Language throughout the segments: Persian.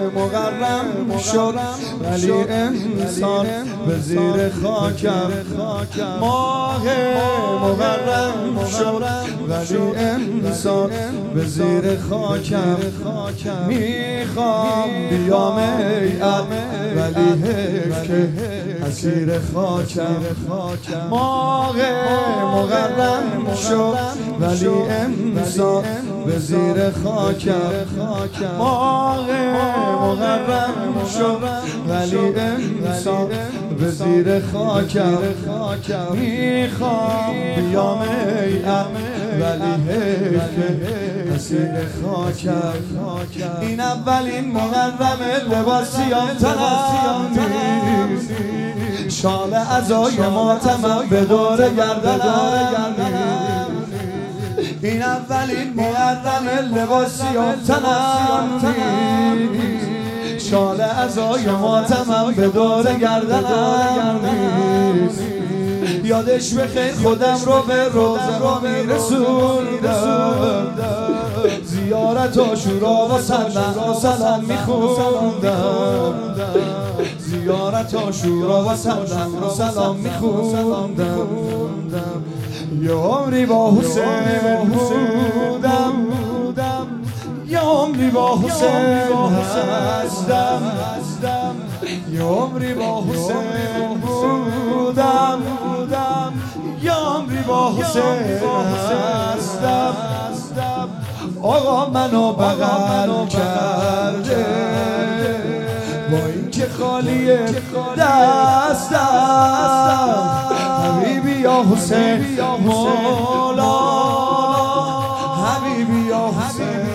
مقرم شد ولی انسان به زیر خاکم. ماه مقرم شد ولی انسان به زیر خاکم. میخوام بیام ای عقل ولی حیف که اسیر خاکم. ماه مقرم شد ولی انسان به زیر خاکم. ماه مقرم شد ولی انسان به زیر خاکم. میخوام بیام ای عقل ولی حیف که اسیر خاکم. این اولین محرم لباسیان تنم نیست، شال عزای ماتمم به دور گردنم. این اولین محرم لباسیان تنم نیست، شال عزای ماتمم به دور گردنم نیست. یادش بخیر خودم رو به روزه رو میرسوندم، زیارت عاشورا و سلام میخوندم، زیارت عاشورا و سلام میخوندم. یه عمری با حسین بودم، یه عمری با حسین هستم، یه عمری با حسین بودم، یه عمری با حسین هستم. آقا منو بغل کرده با اینکه خالیه دستم. حبیبی یا حسین مولا، حبیبی یا حسین.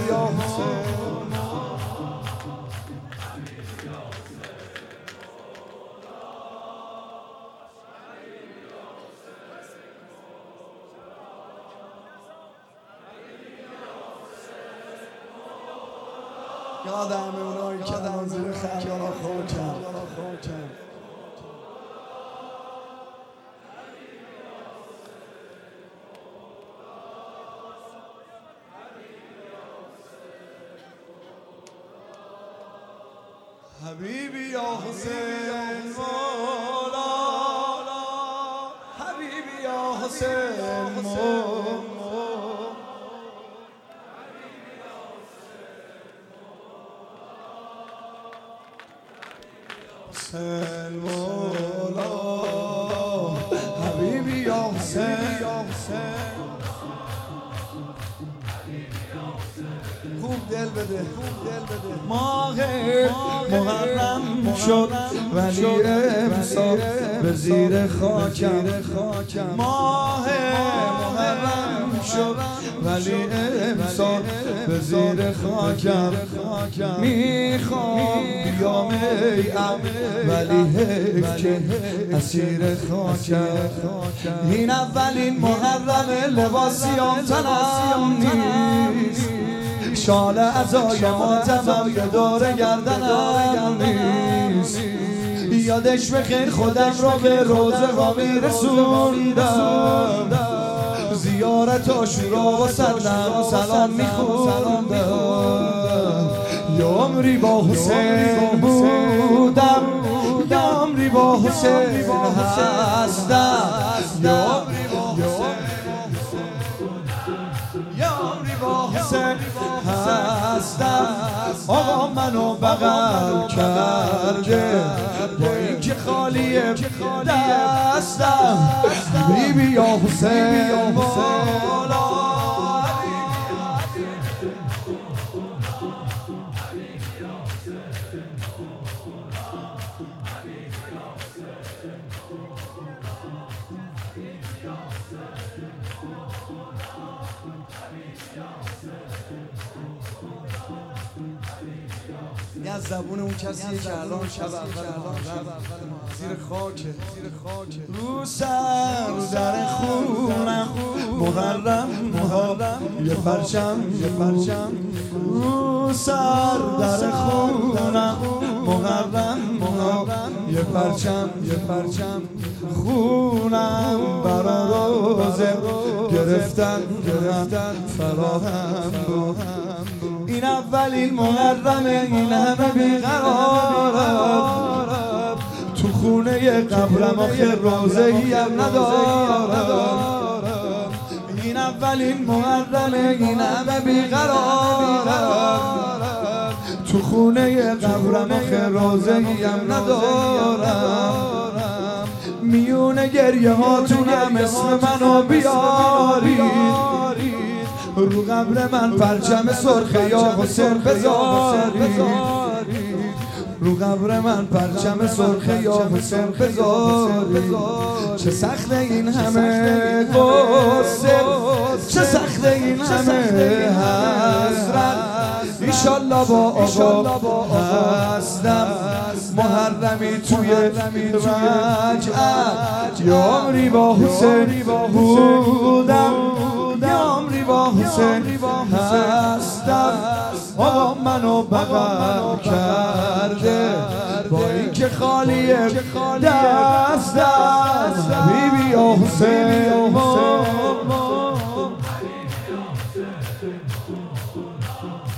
یادم اونایی که در زیر خیال خاکم. حبیبی یا حسین مولا، حبیبی یا حسین مولا. حسین مولا، حبیبی یا حسین. خوب دل بده. ماه محرم شد ولی امسال به زیر خاکم. ماه محرم شد ولی امسال به زیر خاکم. میخوام بیام ای عقل ولی حیف که اسیر خاکم. این اولین محرم لباسیان تنم نیست، شال عزای ماتمم به دور گردنم نیست. یادش بخیر خودم رو به روزه ها میرسوندم، زیارت عاشورا و سلام میخوندم. یه عمری با حسین بودم، یه عمری با حسین هستم، یه عمری با حسین هستم. آقا منو بغل کرده با اینکه خالیه دستم. حبیبی یا حسین مولا، یه از زبون اون کسیه که الان شب اول زیر خاکه رو سر در خونم محرم یه پرچم رو سر در خونم محرم یه پرچم خونم برا روزه گرفتن فراهم بود. این اولین محرمه این همه بیقرارم تو خونه قبرم آخه روزه‌ای هم ندارم این اولین محرمه این همه بیقرارم تو خونه قبرم آخه روزه‌ای هم ندارم میونه گریه هاتونم اسم منو بیارید رو قبر من پرچم سرخ یا حسین بذارید رو قبر من پرچم سرخ یا حسین بذارید چه سخت این همه قصه چه سخت این همه حسرت ایشالله با آقا هستم محرمی توی رجعت یا عمری با حسین بودم یا عمری با حسین هستم آقا منو بغل کرده با اینکه خالیه دستم حبیبی یا حسین